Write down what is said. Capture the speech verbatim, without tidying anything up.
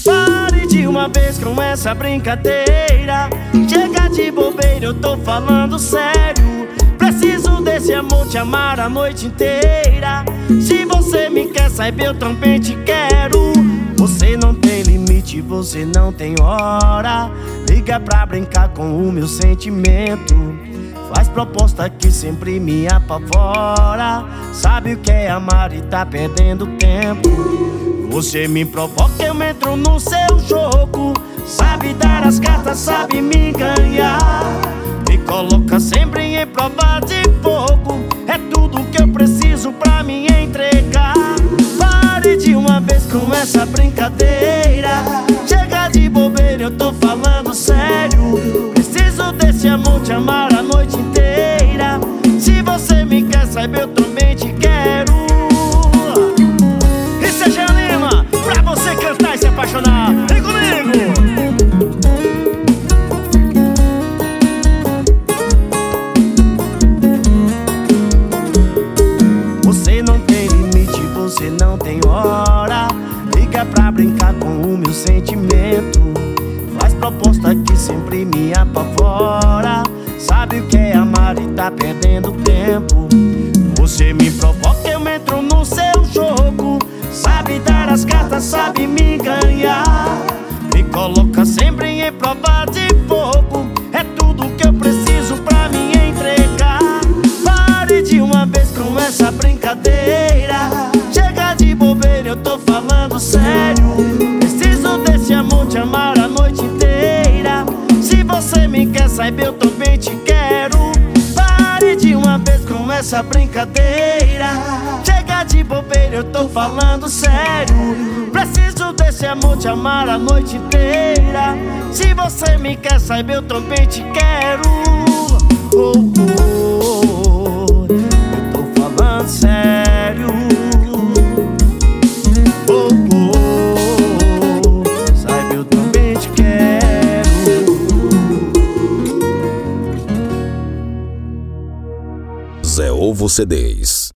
Pare de uma vez com essa brincadeira. Chega de bobeira, eu tô falando sério. Preciso desse amor, te amar a noite inteira. Se você me quer, saiba, eu também te quero. Você não tem limite, você não tem hora. Liga pra brincar com o meu sentimento. Faz proposta que sempre me apavora. Sabe o que é amar e tá perdendo tempo. Você me provoca, eu entro no seu jogo. Sabe dar as cartas, sabe me ganhar. Me coloca sempre em prova de fogo. É tudo que eu preciso pra me entregar. Pare de uma vez com essa brincadeira. Chega de bobeira, eu tô falando sério. Preciso desse amor, te amar a noite inteira. Se você me quer, saiba, eu também te quero. Isso é Jean Lima, pra você cantar e se apaixonar. Vem comigo! Você não tem limite, você não tem hora. Liga pra brincar com o meu sentimento. Faz proposta que sempre me apavora. Sabe o que é amar e tá perdendo tempo. Você me provoca, eu entro no seu jogo. Sabe dar as cartas, sabe me ganhar. Me coloca sempre em prova de fogo. É tudo que eu preciso pra me entregar. Pare de uma vez com essa brincadeira. Chega de bobeira, eu tô falando sério. Preciso desse amor, te amar a noite inteira. Se você me quer, saiba, eu também te quero. Pare de uma vez com essa brincadeira. Chega de bobeira, eu tô falando sério. Preciso desse amor, te amar a noite inteira. Se você me quer, saiba, eu também te quero. Oh, oh, eu tô falando sério. Oh, oh, saiba, eu também te quero. Zé Ovo C Ds.